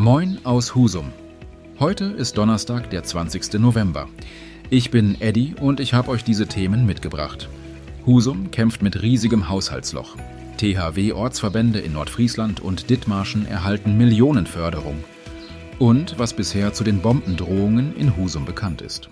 Moin aus Husum. Heute ist Donnerstag, der 20. November. Ich bin Eddie und ich habe euch diese Themen mitgebracht. Husum kämpft mit riesigem Haushaltsloch. THW-Ortsverbände in Nordfriesland und Dithmarschen erhalten Millionenförderung. Und was bisher zu den Bombendrohungen in Husum bekannt ist.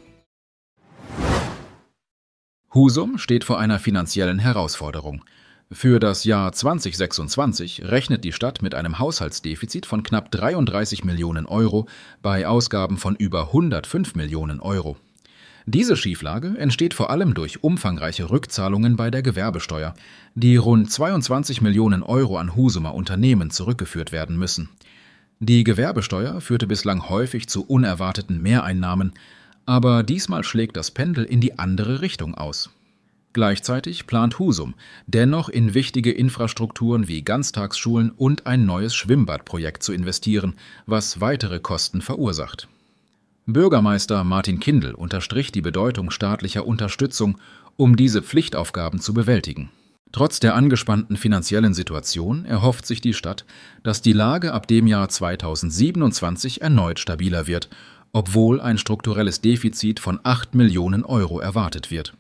Husum steht vor einer finanziellen Herausforderung. Für das Jahr 2026 rechnet die Stadt mit einem Haushaltsdefizit von knapp 33 Millionen Euro bei Ausgaben von über 105 Millionen Euro. Diese Schieflage entsteht vor allem durch umfangreiche Rückzahlungen bei der Gewerbesteuer, die rund 22 Millionen Euro an Husumer Unternehmen zurückgeführt werden müssen. Die Gewerbesteuer führte bislang häufig zu unerwarteten Mehreinnahmen, aber diesmal schlägt das Pendel in die andere Richtung aus. Gleichzeitig plant Husum dennoch in wichtige Infrastrukturen wie Ganztagsschulen und ein neues Schwimmbadprojekt zu investieren, was weitere Kosten verursacht. Bürgermeister Martin Kindl unterstrich die Bedeutung staatlicher Unterstützung, um diese Pflichtaufgaben zu bewältigen. Trotz der angespannten finanziellen Situation erhofft sich die Stadt, dass die Lage ab dem Jahr 2027 erneut stabiler wird, obwohl ein strukturelles Defizit von 8 Millionen Euro erwartet wird.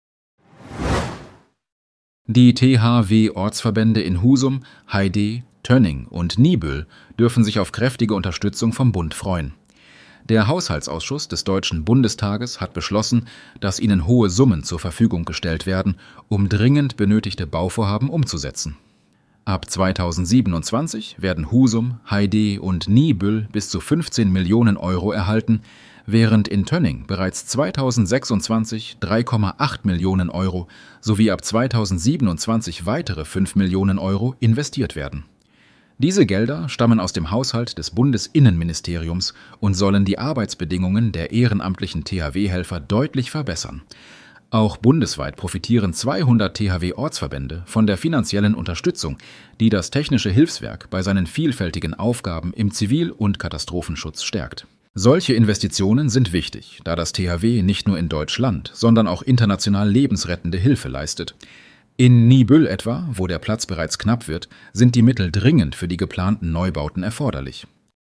Die THW-Ortsverbände in Husum, Heide, Tönning und Niebüll dürfen sich auf kräftige Unterstützung vom Bund freuen. Der Haushaltsausschuss des Deutschen Bundestages hat beschlossen, dass ihnen hohe Summen zur Verfügung gestellt werden, um dringend benötigte Bauvorhaben umzusetzen. Ab 2027 werden Husum, Heide und Niebüll bis zu 15 Millionen Euro erhalten, während in Tönning bereits 2026 3,8 Millionen Euro sowie ab 2027 weitere 5 Millionen Euro investiert werden. Diese Gelder stammen aus dem Haushalt des Bundesinnenministeriums und sollen die Arbeitsbedingungen der ehrenamtlichen THW-Helfer deutlich verbessern. Auch bundesweit profitieren 200 THW-Ortsverbände von der finanziellen Unterstützung, die das Technische Hilfswerk bei seinen vielfältigen Aufgaben im Zivil- und Katastrophenschutz stärkt. Solche Investitionen sind wichtig, da das THW nicht nur in Deutschland, sondern auch international lebensrettende Hilfe leistet. In Niebüll etwa, wo der Platz bereits knapp wird, sind die Mittel dringend für die geplanten Neubauten erforderlich.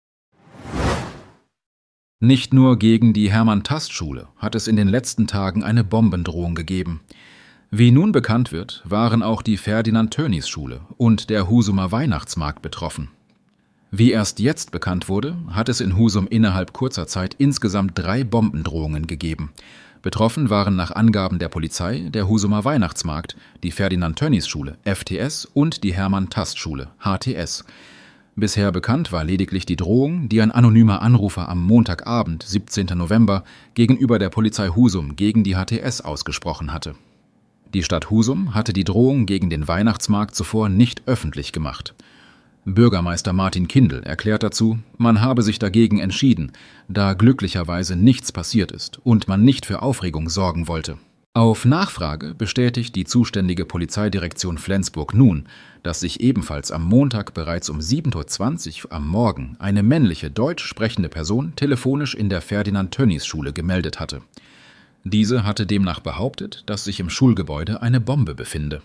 Nicht nur gegen die Hermann-Tast-Schule hat es in den letzten Tagen eine Bombendrohung gegeben. Wie nun bekannt wird, waren auch die Ferdinand-Tönnies-Schule und der Husumer Weihnachtsmarkt betroffen. Wie erst jetzt bekannt wurde, hat es in Husum innerhalb kurzer Zeit insgesamt 3 Bombendrohungen gegeben. Betroffen waren nach Angaben der Polizei der Husumer Weihnachtsmarkt, die Ferdinand-Tönnies-Schule FTS und die Hermann-Tast-Schule HTS. Bisher bekannt war lediglich die Drohung, die ein anonymer Anrufer am Montagabend, 17. November, gegenüber der Polizei Husum gegen die HTS ausgesprochen hatte. Die Stadt Husum hatte die Drohung gegen den Weihnachtsmarkt zuvor nicht öffentlich gemacht. Bürgermeister Martin Kindl erklärt dazu, man habe sich dagegen entschieden, da glücklicherweise nichts passiert ist und man nicht für Aufregung sorgen wollte. Auf Nachfrage bestätigt die zuständige Polizeidirektion Flensburg nun, dass sich ebenfalls am Montag bereits um 7:20 Uhr am Morgen eine männliche deutsch sprechende Person telefonisch in der Ferdinand-Tönnies-Schule gemeldet hatte. Diese hatte demnach behauptet, dass sich im Schulgebäude eine Bombe befinde.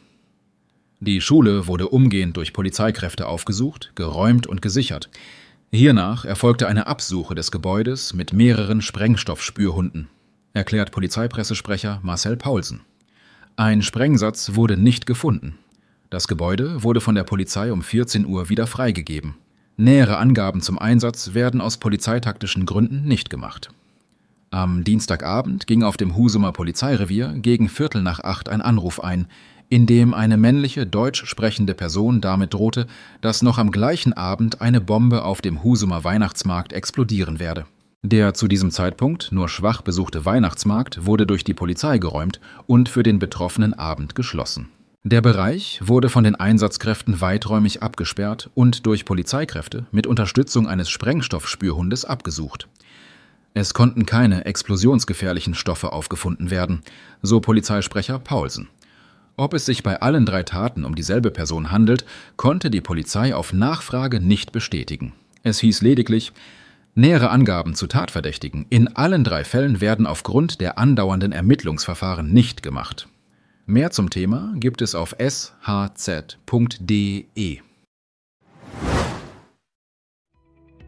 Die Schule wurde umgehend durch Polizeikräfte aufgesucht, geräumt und gesichert. Hiernach erfolgte eine Absuche des Gebäudes mit mehreren Sprengstoffspürhunden, erklärt Polizeipressesprecher Marcel Paulsen. Ein Sprengsatz wurde nicht gefunden. Das Gebäude wurde von der Polizei um 14 Uhr wieder freigegeben. Nähere Angaben zum Einsatz werden aus polizeitaktischen Gründen nicht gemacht. Am Dienstagabend ging auf dem Husumer Polizeirevier gegen 7:45 ein Anruf ein, in dem eine männliche deutsch sprechende Person damit drohte, dass noch am gleichen Abend eine Bombe auf dem Husumer Weihnachtsmarkt explodieren werde. Der zu diesem Zeitpunkt nur schwach besuchte Weihnachtsmarkt wurde durch die Polizei geräumt und für den betroffenen Abend geschlossen. Der Bereich wurde von den Einsatzkräften weiträumig abgesperrt und durch Polizeikräfte mit Unterstützung eines Sprengstoffspürhundes abgesucht. Es konnten keine explosionsgefährlichen Stoffe aufgefunden werden, so Polizeisprecher Paulsen. Ob es sich bei allen 3 Taten um dieselbe Person handelt, konnte die Polizei auf Nachfrage nicht bestätigen. Es hieß lediglich, nähere Angaben zu Tatverdächtigen in allen 3 Fällen werden aufgrund der andauernden Ermittlungsverfahren nicht gemacht. Mehr zum Thema gibt es auf shz.de.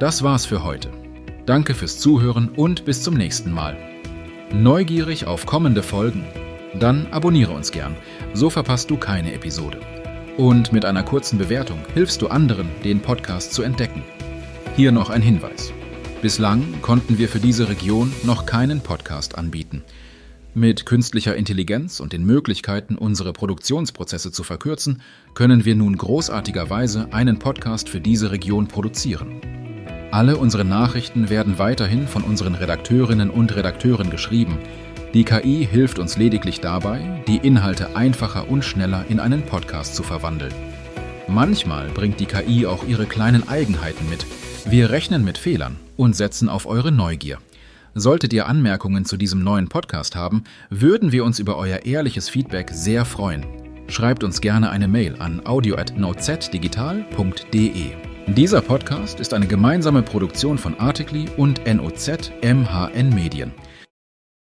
das war's für heute. Danke fürs Zuhören und bis zum nächsten Mal. Neugierig auf kommende Folgen? Dann abonniere uns gern, so verpasst du keine Episode. Und mit einer kurzen Bewertung hilfst du anderen, den Podcast zu entdecken. Hier noch ein Hinweis. Bislang konnten wir für diese Region noch keinen Podcast anbieten. Mit künstlicher Intelligenz und den Möglichkeiten, unsere Produktionsprozesse zu verkürzen, können wir nun großartigerweise einen Podcast für diese Region produzieren. Alle unsere Nachrichten werden weiterhin von unseren Redakteurinnen und Redakteuren geschrieben. Die KI hilft uns lediglich dabei, die Inhalte einfacher und schneller in einen Podcast zu verwandeln. Manchmal bringt die KI auch ihre kleinen Eigenheiten mit. Wir rechnen mit Fehlern und setzen auf eure Neugier. Solltet ihr Anmerkungen zu diesem neuen Podcast haben, würden wir uns über euer ehrliches Feedback sehr freuen. Schreibt uns gerne eine Mail an audio@nozdigital.de. Dieser Podcast ist eine gemeinsame Produktion von Articly und NOZ MHN Medien.